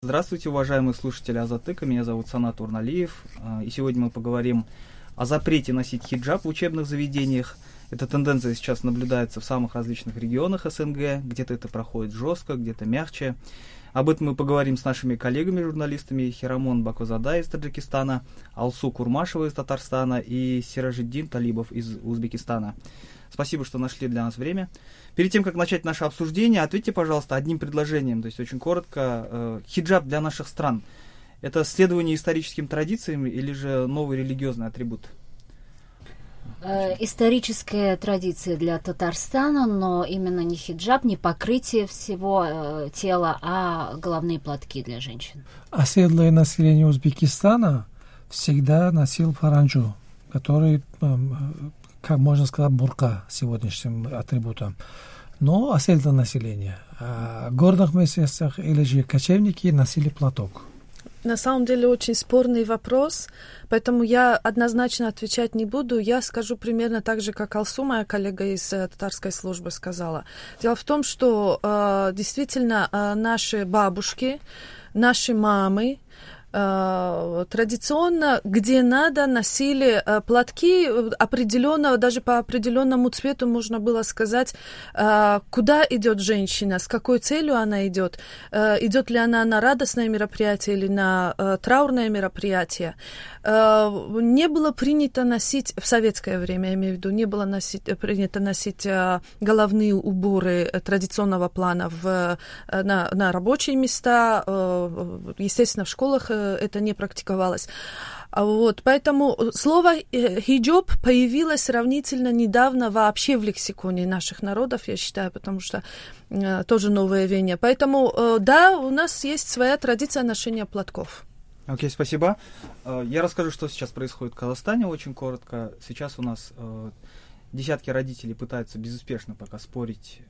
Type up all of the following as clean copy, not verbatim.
Здравствуйте, уважаемые слушатели Азатыка, меня зовут Санат Урналиев, и сегодня мы поговорим о запрете носить хиджаб в учебных заведениях. Эта тенденция сейчас наблюдается в самых различных регионах СНГ, где-то это проходит жестко, где-то мягче. Об этом мы поговорим с нашими коллегами-журналистами Хирамон Бакозадай из Таджикистана, Алсу Курмашева из Татарстана и Сиражиддин Талибов из Узбекистана. Спасибо, что нашли для нас время. Перед тем, как начать наше обсуждение, ответьте, пожалуйста, одним предложением, то есть очень коротко. Хиджаб для наших стран – это следование историческим традициям или же новый религиозный атрибут? Историческая традиция для Татарстана, но именно не хиджаб, не покрытие всего тела, а головные платки для женщин. Оседлое население Узбекистана всегда носил фаранджу, который, как можно сказать, бурка сегодняшним атрибутом. Но оседлое население. А в горных местностях или же кочевники носили платок. На самом деле очень спорный вопрос, поэтому я однозначно отвечать не буду. Я скажу примерно так же, как Алсу, моя коллега из татарской службы, сказала. Дело в том, что действительно наши бабушки, наши мамы традиционно, где надо, носили платки определенного, даже по определенному цвету можно было сказать, куда идет женщина, с какой целью она идет, идет ли она на радостное мероприятие или на траурное мероприятие. Не было принято носить, в советское время, я имею в виду, не было принято носить головные уборы традиционного плана на рабочие места, естественно, в школах это не практиковалось. Вот, поэтому слово хиджаб появилось сравнительно недавно вообще в лексиконе наших народов, я считаю, потому что тоже новое веяние. Поэтому, да, у нас есть своя традиция ношения платков. Окей, спасибо. Я расскажу, что сейчас происходит в Казахстане, очень коротко. Сейчас у нас десятки родителей пытаются безуспешно пока спорить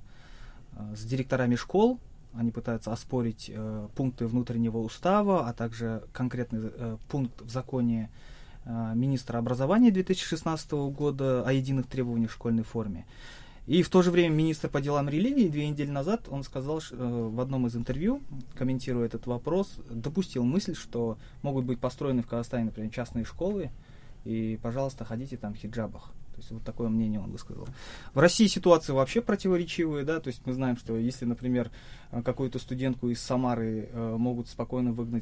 с директорами школ. Они пытаются оспорить пункты внутреннего устава, а также конкретный пункт в законе министра образования 2016 года о единых требованиях в школьной форме. И в то же время министр по делам религии 2 недели назад, он сказал в одном из интервью, комментируя этот вопрос, допустил мысль, что могут быть построены в Казахстане, например, частные школы, и, пожалуйста, ходите там в хиджабах. То есть вот такое мнение он высказал. В России ситуация вообще противоречивая, да, то есть мы знаем, что если, например, какую-то студентку из Самары могут спокойно выгнать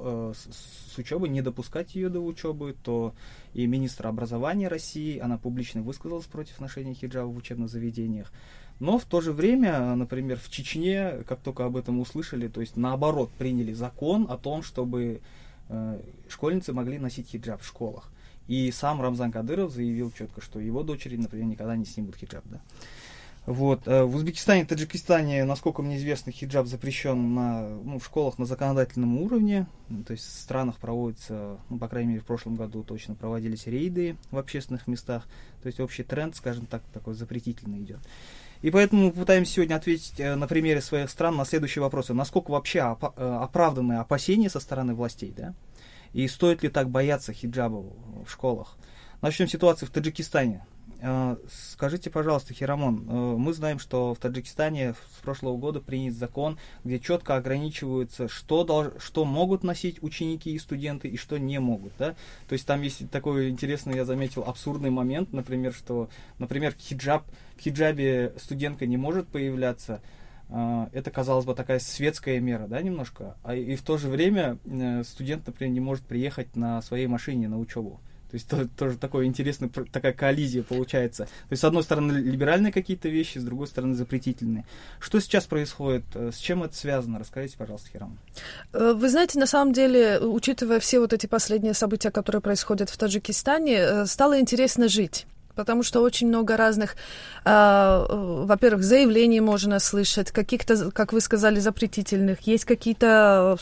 с учебы, не допускать ее до учебы, то и министр образования России, она публично высказалась против ношения хиджаба в учебных заведениях. Но в то же время, например, в Чечне, как только об этом услышали, то есть наоборот приняли закон о том, чтобы школьницы могли носить хиджаб в школах. И сам Рамзан Кадыров заявил четко, что его дочери, например, никогда не снимут хиджаб. Да? Вот. В Узбекистане и Таджикистане, насколько мне известно, хиджаб запрещен в школах на законодательном уровне. То есть в странах проводятся, по крайней мере в прошлом году точно проводились рейды в общественных местах. То есть общий тренд, скажем так, такой запретительный идет. И поэтому мы попытаемся сегодня ответить на примере своих стран на следующие вопросы. Насколько вообще оправданы опасения со стороны властей, да? И стоит ли так бояться хиджаба в школах? Начнем с ситуации в Таджикистане. Скажите, пожалуйста, Хирамон, мы знаем, что в Таджикистане с прошлого года принят закон, где четко ограничиваются, что могут носить ученики и студенты, и что не могут. Да? То есть там есть такой интересный, я заметил, абсурдный момент, например, что, в хиджабе студентка не может появляться. Это, казалось бы, такая светская мера, да, немножко. И в то же время студент, например, не может приехать на своей машине на учебу. То есть тоже такой интересный, такая коллизия получается. То есть, с одной стороны, либеральные какие-то вещи, с другой стороны, запретительные. Что сейчас происходит? С чем это связано? Расскажите, пожалуйста, Хирам. Вы знаете, на самом деле, учитывая все вот эти последние события, которые происходят в Таджикистане, стало интересно жить. Потому что очень много разных, во-первых, заявлений можно слышать, каких-то, как вы сказали, запретительных. Есть какие-то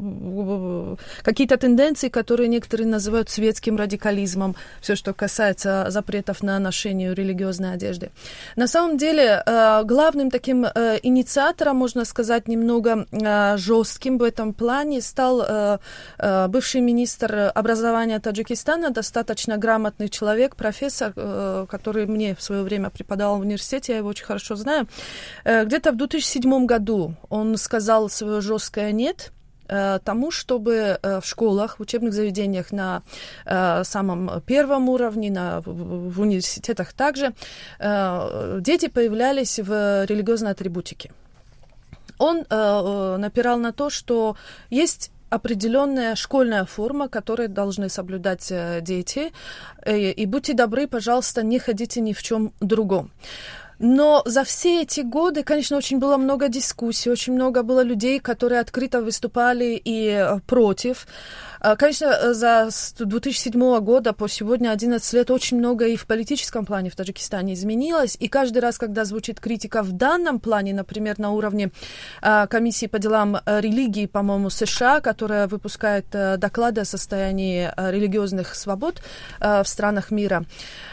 тенденции, которые некоторые называют светским радикализмом, все, что касается запретов на ношение религиозной одежды. На самом деле, главным таким инициатором, можно сказать, немного жестким в этом плане стал бывший министр образования Таджикистана, достаточно грамотный человек, профессор, который мне в свое время преподавал в университете, я его очень хорошо знаю. Где-то в 2007 году он сказал свое жесткое «нет», тому, чтобы в школах, в учебных заведениях на самом первом уровне, в университетах также, дети появлялись в религиозной атрибутике. Он напирал на то, что есть определенная школьная форма, которую должны соблюдать дети, и будьте добры, пожалуйста, не ходите ни в чем другом. Но за все эти годы, конечно, очень было много дискуссий, очень много было людей, которые открыто выступали и против. Конечно, за 2007 года по сегодня 11 лет очень много и в политическом плане в Таджикистане изменилось. И каждый раз, когда звучит критика в данном плане, например, на уровне комиссии по делам религии, по-моему, США, которая выпускает доклады о состоянии религиозных свобод в странах мира,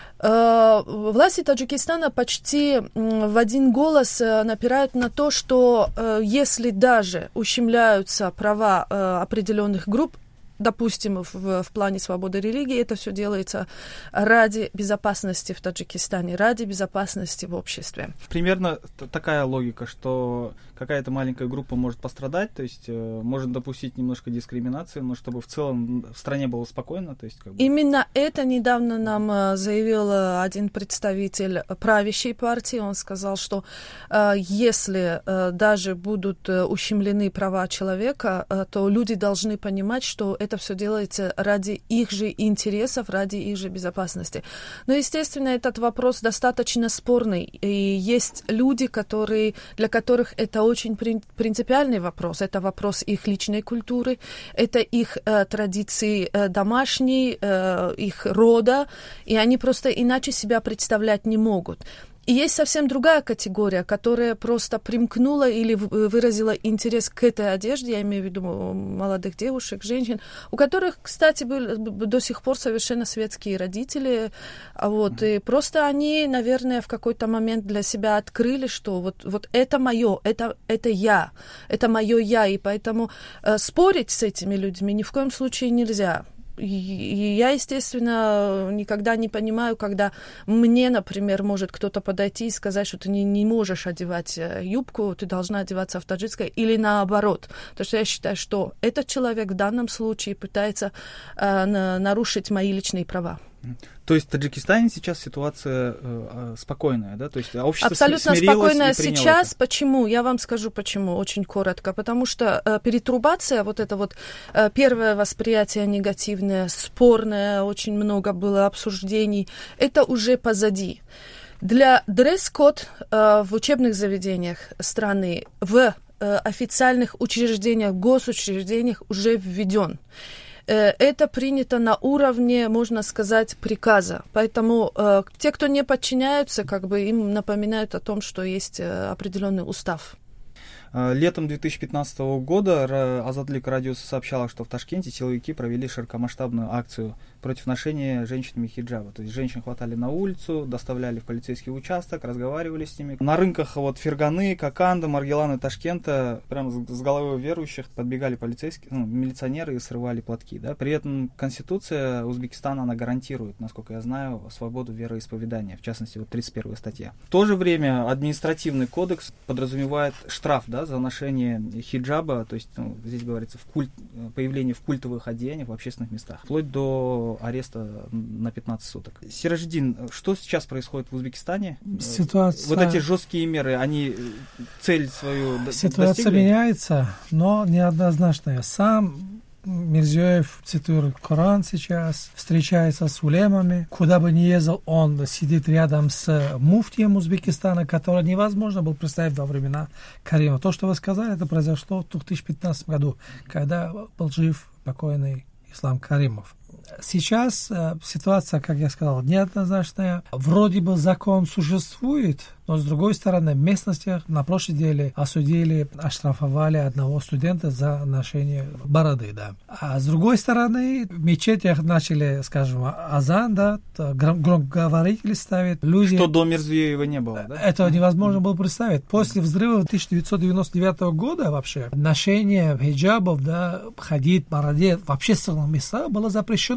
власти Таджикистана почти в один голос напирают на то, что если даже ущемляются права определенных групп, допустим, в плане свободы религии, это все делается ради безопасности в Таджикистане, ради безопасности в обществе. Примерно такая логика, что какая-то маленькая группа может пострадать, то есть может допустить немножко дискриминации, но чтобы в целом в стране было спокойно. То есть, как бы... Именно это недавно нам заявил один представитель правящей партии. Он сказал, что если даже будут ущемлены права человека, то люди должны понимать, что это все делается ради их же интересов, ради их же безопасности. Но, естественно, этот вопрос достаточно спорный. И есть люди, для которых это очень принципиальный вопрос. Это вопрос их личной культуры, это их традиции домашней, их рода, и они просто иначе себя представлять не могут. И есть совсем другая категория, которая просто примкнула или выразила интерес к этой одежде, я имею в виду молодых девушек, женщин, у которых, кстати, были до сих пор совершенно светские родители, и просто они, наверное, в какой-то момент для себя открыли, что вот это мое, это я, это мое я, и поэтому спорить с этими людьми ни в коем случае нельзя. И я, естественно, никогда не понимаю, когда мне, например, может кто-то подойти и сказать, что ты не можешь одевать юбку, ты должна одеваться в таджикской, или наоборот. Потому что я считаю, что этот человек в данном случае пытается нарушить мои личные права. То есть в Таджикистане сейчас ситуация спокойная, да? То есть общество абсолютно смирилось спокойная и приняло сейчас. это. Почему? Я вам скажу почему, очень коротко. Потому что перетрубация, первое восприятие негативное, спорное, очень много было обсуждений, это уже позади. Для дресс-код в учебных заведениях страны, в официальных учреждениях, госучреждениях уже введен. Это принято на уровне, можно сказать, приказа. Поэтому те, кто не подчиняются, им напоминают о том, что есть определенный устав. Летом 2015 года Азатлик Радиус сообщала, что в Ташкенте силовики провели широкомасштабную акцию против ношения женщинами хиджаба. То есть женщин хватали на улицу, доставляли в полицейский участок, разговаривали с ними. На рынках Ферганы, Коканда, Маргелана, Ташкента прямо с головой верующих подбегали полицейские, милиционеры и срывали платки. Да? При этом Конституция Узбекистана, она гарантирует, насколько я знаю, свободу вероисповедания, в частности, 31 статья. В то же время административный кодекс подразумевает штраф, да, за ношение хиджаба, то есть здесь говорится появление в культовых одеяниях в общественных местах, вплоть до ареста на 15 суток. Сиражидин, что сейчас происходит в Узбекистане? Ситуация... эти жесткие меры, они цель свою Ситуация достигли? меняется, но неоднозначная. Сам Мирзиёев цитирует Коран сейчас, встречается с улемами. Куда бы ни ездил, он сидит рядом с муфтием Узбекистана, который невозможно было представить во времена Каримова. То, что вы сказали, это произошло в 2015 году, когда был жив покойный Ислам Каримов. Сейчас ситуация, как я сказал, неоднозначная. Вроде бы закон существует, но с другой стороны, в местностях на прошлой неделе осудили, оштрафовали одного студента за ношение бороды. Да. А с другой стороны, в мечетях начали, скажем, азан, да, громкоговорители ставят. Люди... Что до Мирзиёева не было, да? Этого невозможно было представить. После взрыва 1999 года вообще ношение хиджабов, да, ходить в бороде в общественных местах было запрещено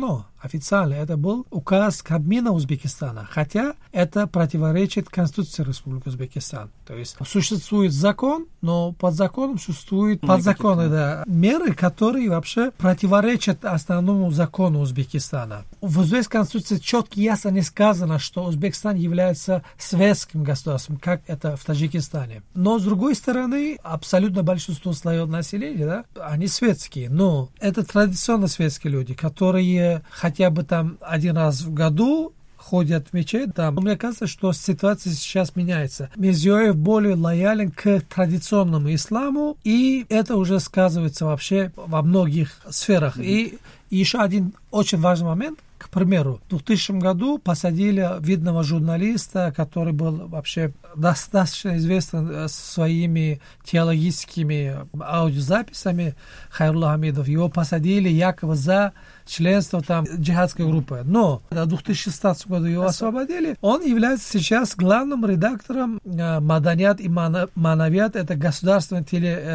официально это был указ Кабмина Узбекистана, хотя это противоречит Конституции Республики Узбекистан. То есть существует закон, но под законом существуют подзаконные меры, которые вообще противоречат основному закону Узбекистана. В узбекской конституции четко и ясно не сказано, что Узбекистан является светским государством, как это в Таджикистане. Но, с другой стороны, абсолютно большинство слоев населения, они светские. Но это традиционно светские люди, которые хотя бы там один раз в году ходят в мечеть, там. Мне кажется, что ситуация сейчас меняется. Мирзиёев более лоялен к традиционному исламу, и это уже сказывается вообще во многих сферах. И еще один очень важный момент. К примеру, в 2000 году посадили видного журналиста, который был вообще достаточно известен своими теологическими аудиозаписями, Хайрулла Хамидов. Его посадили якобы за членство там джихадской группы. Но в 2016 году его освободили. Он является сейчас главным редактором Маданият и Манавият. Это государственная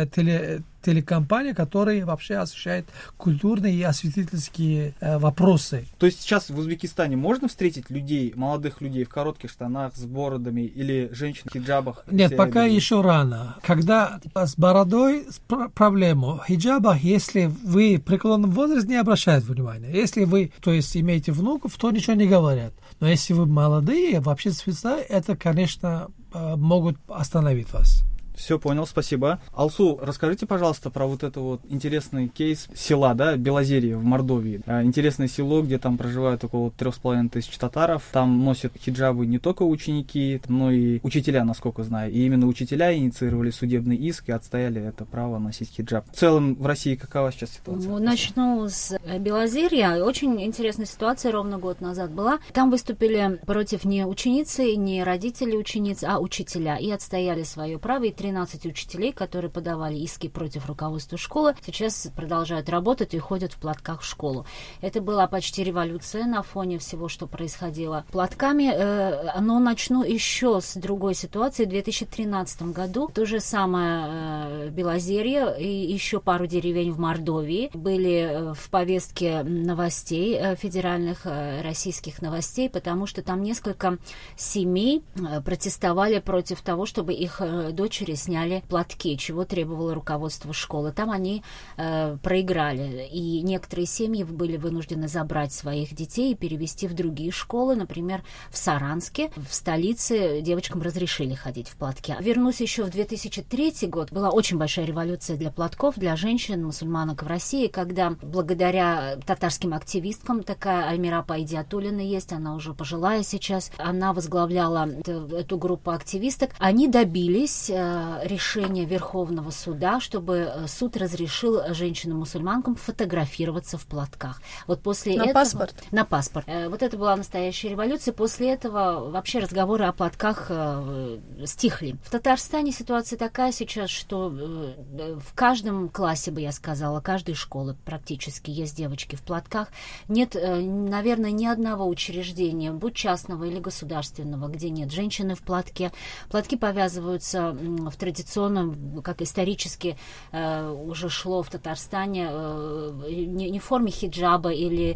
телекомпания, которая вообще освещает культурные и осветительские вопросы. То есть сейчас в Узбекистане можно встретить людей, молодых людей в коротких штанах, с бородами или женщин в хиджабах? Нет, пока еще рано. Когда с бородой проблема. В хиджабах, если вы в преклонном возрасте, не обращают внимания. Если вы, то есть, имеете внуков, то ничего не говорят. Но если вы молодые, вообще это, конечно, могут остановить вас. Все, понял, спасибо. Алсу, расскажите, пожалуйста, про вот это вот интересный кейс села, да, Белозерье в Мордовии. Интересное село, где там проживают около 3500 татаров. Там носят хиджабы не только ученики, но и учителя, насколько знаю. И именно учителя инициировали судебный иск и отстояли это право носить хиджаб. В целом в России какова сейчас ситуация? Начну с Белозерья. Очень интересная ситуация ровно год назад была. Там выступили против не ученицы, не родители учениц, а учителя. И отстояли свое право. И 13 учителей, которые подавали иски против руководства школы, сейчас продолжают работать и ходят в платках в школу. Это была почти революция на фоне всего, что происходило платками. Но начну еще с другой ситуации. В 2013 году то же самое Белозерье и еще пару деревень в Мордовии были в повестке новостей, федеральных российских новостей, потому что там несколько семей протестовали против того, чтобы их дочери сняли платки, чего требовало руководство школы. Там они проиграли, и некоторые семьи были вынуждены забрать своих детей и перевести в другие школы, например, в Саранске, в столице девочкам разрешили ходить в платке. Вернусь еще в 2003 год. Была очень большая революция для платков, для женщин, мусульманок в России, когда благодаря татарским активисткам, такая Альмира Пайдиатуллина есть, она уже пожилая сейчас, она возглавляла эту группу активисток, они добились решение Верховного суда, чтобы суд разрешил женщинам-мусульманкам фотографироваться в платках. Вот после этого... Паспорт? На паспорт. Вот это была настоящая революция. После этого вообще разговоры о платках стихли. В Татарстане ситуация такая сейчас, что в каждом классе, бы я сказала, каждой школы практически есть девочки в платках. Нет, наверное, ни одного учреждения, будь частного или государственного, где нет женщины в платке. Платки повязываются в традиционном, как исторически уже шло в Татарстане, не в форме хиджаба или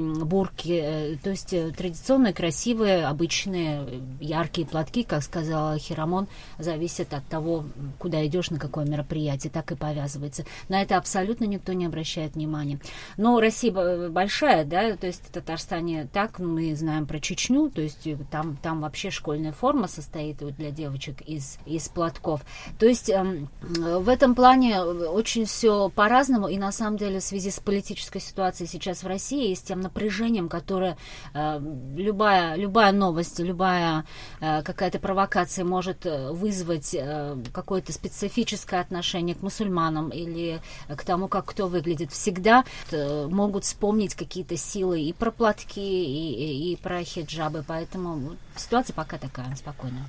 бурки, то есть традиционные, красивые, обычные, яркие платки, как сказала Хирамон, зависят от того, куда идешь, на какое мероприятие, так и повязывается. На это абсолютно никто не обращает внимания. Но Россия большая, да, то есть в Татарстане так, мы знаем про Чечню, то есть там вообще школьная форма состоит для девочек из платков. То есть в этом плане очень все по-разному, и на самом деле в связи с политической ситуацией сейчас в России и с тем напряжением, которое любая новость, любая какая-то провокация может вызвать какое-то специфическое отношение к мусульманам или к тому, как кто выглядит, всегда могут вспомнить какие-то силы и про платки, и про хиджабы, поэтому ситуация пока такая спокойная.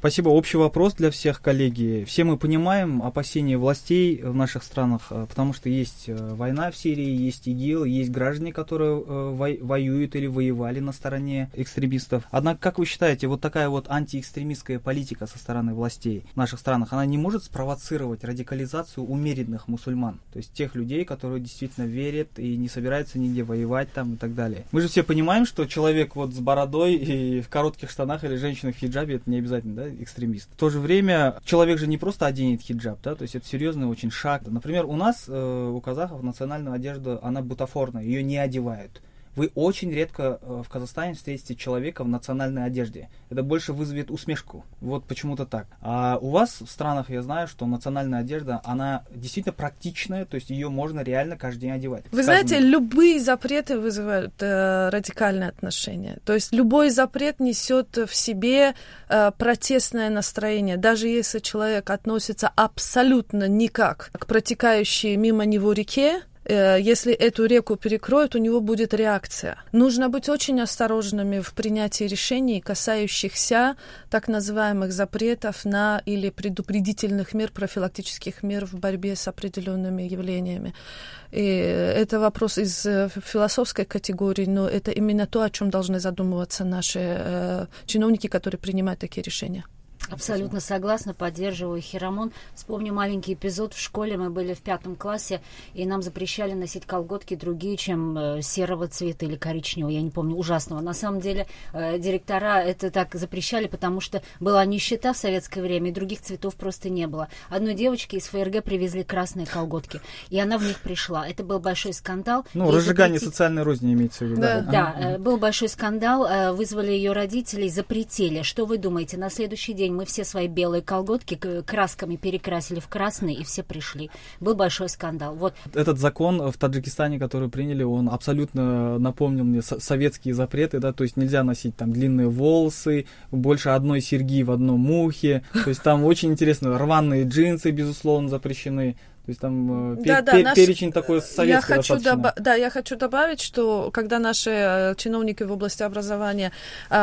Спасибо. Общий вопрос для всех, коллеги. Все мы понимаем опасения властей в наших странах, потому что есть война в Сирии, есть ИГИЛ, есть граждане, которые воюют или воевали на стороне экстремистов. Однако, как вы считаете, вот такая вот антиэкстремистская политика со стороны властей в наших странах, она не может спровоцировать радикализацию умеренных мусульман? То есть тех людей, которые действительно верят и не собираются нигде воевать там и так далее. Мы же все понимаем, что человек вот с бородой и в коротких штанах или женщина в хиджабе, это не обязательно, да, экстремист. В то же время человек же не просто оденет хиджаб, да, то есть это серьезный очень шаг. Например, у нас, у казахов, национальная одежда, она бутафорная, ее не одевают. Вы очень редко в Казахстане встретите человека в национальной одежде. Это больше вызовет усмешку. Вот почему-то так. А у вас в странах, я знаю, что национальная одежда, она действительно практичная, то есть ее можно реально каждый день одевать. Вы знаете, любые запреты вызывают радикальное отношение. То есть любой запрет несет в себе протестное настроение. Даже если человек относится абсолютно никак к протекающей мимо него реке, если эту реку перекроют, у него будет реакция. Нужно быть очень осторожными в принятии решений, касающихся так называемых запретов на или предупредительных мер, профилактических мер в борьбе с определенными явлениями. И это вопрос из философской категории, но это именно то, о чем должны задумываться наши чиновники, которые принимают такие решения. Абсолютно согласна, поддерживаю Хирамон. Вспомню маленький эпизод в школе. Мы были в 5 классе, и нам запрещали носить колготки другие, чем серого цвета или коричневого, я не помню, ужасного. На самом деле директора это так запрещали, потому что была нищета в советское время, и других цветов просто не было. Одной девочке из ФРГ привезли красные колготки, и она в них пришла. Это был большой скандал. Ну, разжигание социальной розни имеется в виду. Да, был большой скандал, вызвали ее родителей, запретили. Что вы думаете, на следующий день мы все свои белые колготки красками перекрасили в красные, и все пришли. Был большой скандал. Вот. Этот закон в Таджикистане, который приняли, он абсолютно напомнил мне советские запреты, да, то есть нельзя носить там длинные волосы, больше одной серьги в одном ухе, то есть там очень интересно, рваные джинсы, безусловно, запрещены. То есть там перечень такой советский достаточно. Я хочу добавить, что когда наши чиновники в области образования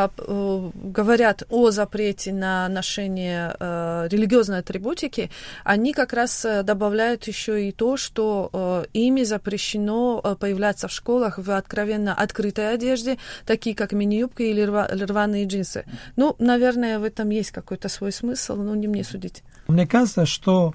говорят о запрете на ношение религиозной атрибутики, они как раз добавляют еще и то, что ими запрещено появляться в школах в откровенно открытой одежде, такие как мини-юбка или рваные джинсы. Ну, наверное, в этом есть какой-то свой смысл, но не мне судить. Мне кажется, что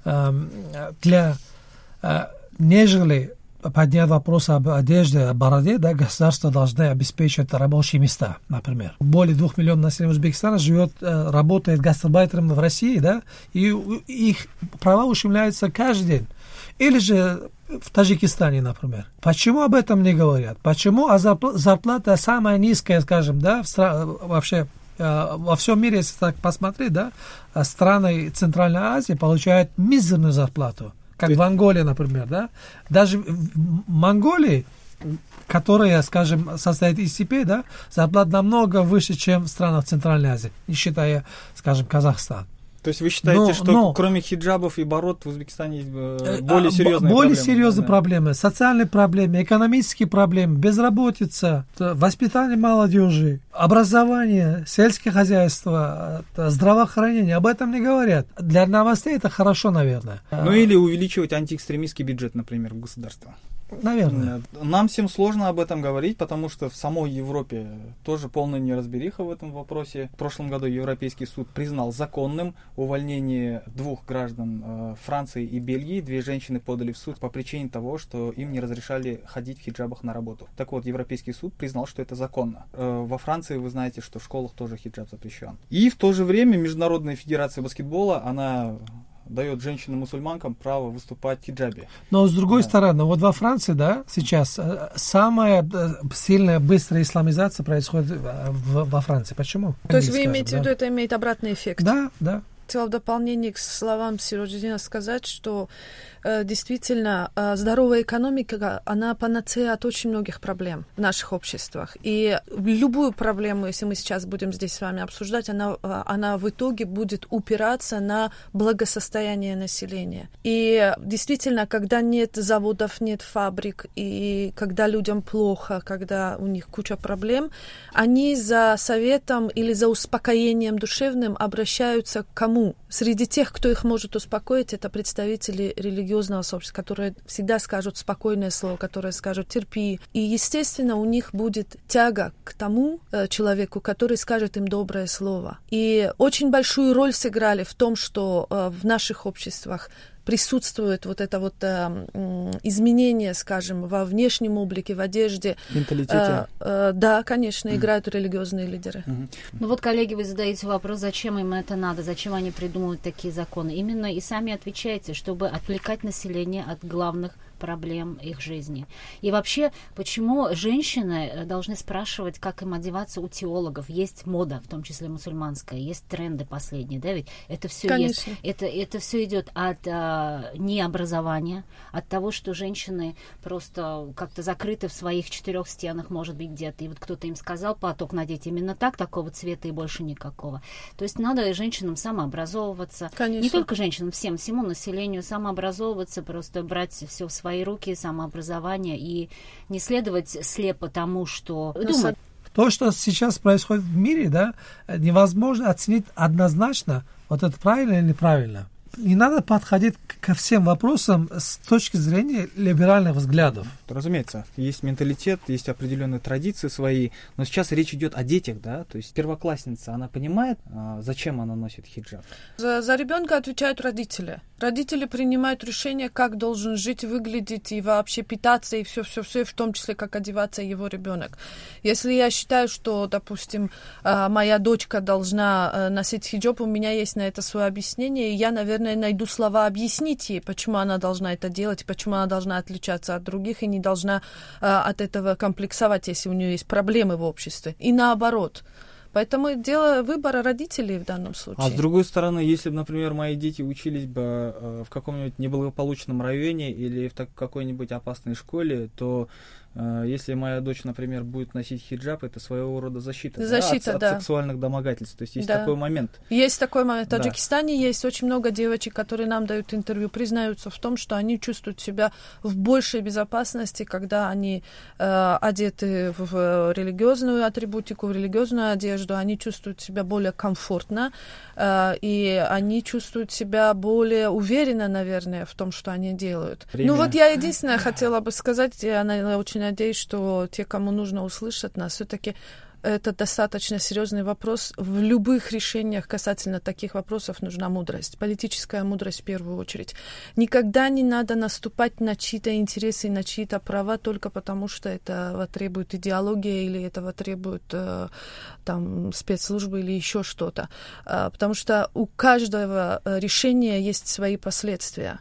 нежели поднять вопрос об одежде, о бороде, да, государство должно обеспечивать рабочие места, например. Более 2 миллионов населения Узбекистана живет, работает гастарбайтерами в России, да, и их права ущемляются каждый день. Или же в Таджикистане, например. Почему об этом не говорят? Почему зарплата самая низкая, скажем, да, вообще во всем мире, если так посмотреть, да, страны Центральной Азии получают мизерную зарплату, как в Анголе, например, да. Даже в Монголии, которая, скажем, состоит из степей, да, зарплата намного выше, чем в странах Центральной Азии, не считая, скажем, Казахстан. То есть вы считаете, что кроме хиджабов и бород в Узбекистане есть более серьезные проблемы? Более серьезные проблемы, социальные проблемы, экономические проблемы, безработица, воспитание молодежи, образование, сельское хозяйство, здравоохранение. Об этом не говорят. Для новостей это хорошо, наверное. Ну или увеличивать антиэкстремистский бюджет, например, государства. Наверное. Нам всем сложно об этом говорить, потому что в самой Европе тоже полная неразбериха в этом вопросе. В прошлом году Европейский суд признал законным увольнение 2 граждан Франции и Бельгии. 2 женщины подали в суд по причине того, что им не разрешали ходить в хиджабах на работу. Так вот, Европейский суд признал, что это законно. Во Франции вы знаете, что в школах тоже хиджаб запрещен. И в то же время Международная федерация баскетбола, она дает женщинам-мусульманкам право выступать в хиджабе. Но с другой стороны, вот во Франции, да, сейчас самая сильная, быстрая исламизация происходит во Франции. Почему? То есть вы имеете в виду, это имеет обратный эффект? Да, да. хотела в дополнение к словам Сироджидина сказать, что действительно здоровая экономика, она панацея от очень многих проблем в наших обществах. И любую проблему, если мы сейчас будем здесь с вами обсуждать, она в итоге будет упираться на благосостояние населения. И действительно, когда нет заводов, нет фабрик, и когда людям плохо, когда у них куча проблем, они за советом или за успокоением душевным обращаются к кому? Среди тех, кто их может успокоить, это представители религиозного сообщества, которые всегда скажут спокойное слово, которые скажут терпи. И, естественно, у них будет тяга к тому человеку, который скажет им доброе слово. И очень большую роль сыграли в том, что в наших обществах присутствует вот это вот изменение, скажем, во внешнем облике, в одежде. Менталитете. Да, конечно, играют религиозные лидеры. Ну вот, коллеги, вы задаете вопрос, зачем им это надо, зачем они придумывают такие законы. Именно и сами отвечаете, чтобы отвлекать население от главных проблем их жизни. И вообще, почему женщины должны спрашивать, как им одеваться у теологов? Есть мода, в том числе мусульманская, есть тренды последние, да, ведь это все есть. Это все идет от необразования, от того, что женщины просто как-то закрыты в своих 4 стенах, может быть, где-то. И вот кто-то им сказал, платок надеть именно так, такого цвета и больше никакого. То есть надо женщинам самообразовываться. Конечно. Не только женщинам, всему населению самообразовываться, просто брать все в свои руки, самообразование и не следовать слепо тому, что думают. То, что сейчас происходит в мире, да, невозможно оценить однозначно, вот это правильно или неправильно. Не надо подходить ко всем вопросам с точки зрения либеральных взглядов. Разумеется, есть менталитет, есть определенные традиции свои, но сейчас речь идет о детях, да, то есть первоклассница, она понимает, зачем она носит хиджаб? За ребенка отвечают родители. Родители принимают решение, как должен жить, выглядеть и вообще питаться, и все, в том числе, как одеваться его ребенок. Если я считаю, что, допустим, моя дочка должна носить хиджаб, у меня есть на это свое объяснение, и я, наверное, найду слова объяснить ей, почему она должна это делать, почему она должна отличаться от других и не должна от этого комплексовать, если у нее есть проблемы в обществе. И наоборот. Поэтому дело выбора родителей в данном случае. А с другой стороны, если бы, например, мои дети учились бы в каком-нибудь неблагополучном районе или в какой-нибудь опасной школе, то если моя дочь, например, будет носить хиджаб, это своего рода защита, от сексуальных домогательств. То есть есть такой момент. Есть такой момент. В Таджикистане есть очень много девочек, которые нам дают интервью, признаются в том, что они чувствуют себя в большей безопасности, когда они одеты в религиозную атрибутику, в религиозную одежду, они чувствуют себя более комфортно, и они чувствуют себя более уверенно, наверное, в том, что они делают. Ну вот я единственное хотела бы сказать, я очень надеюсь, что те, кому нужно услышать нас, все-таки это достаточно серьезный вопрос. В любых решениях касательно таких вопросов нужна мудрость, политическая мудрость в первую очередь. Никогда не надо наступать на чьи-то интересы, на чьи-то права только потому, что этого требует идеология или этого требует там, спецслужбы или еще что-то. Потому что у каждого решения есть свои последствия.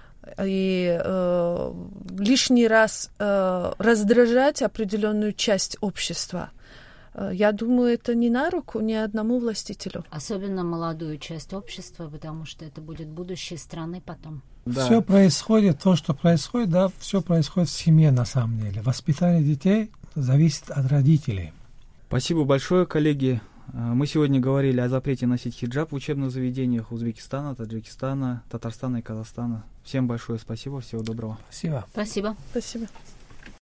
И лишний раз раздражать определенную часть общества, я думаю, это не на руку ни одному властителю. Особенно молодую часть общества, потому что это будет будущее страны потом. Да. Все происходит, то, что происходит, да, все происходит в семье на самом деле. Воспитание детей зависит от родителей. Спасибо большое, коллеги. Мы сегодня говорили о запрете носить хиджаб в учебных заведениях Узбекистана, Таджикистана, Татарстана и Казахстана. Всем большое спасибо, всего доброго. Спасибо. Спасибо. Спасибо.